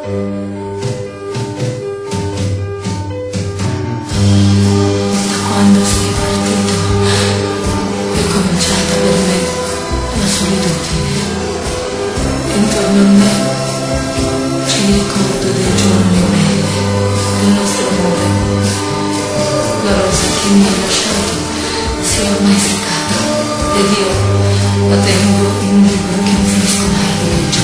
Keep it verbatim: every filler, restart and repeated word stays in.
Quando sei partito è cominciata per me la solitudine. Intorno a me ci ricordo dei giorni belli del nostro amore. La rosa che mi hai lasciato si è ormai seccata ed io la tengo in un libro che mi finisco mai di leggere.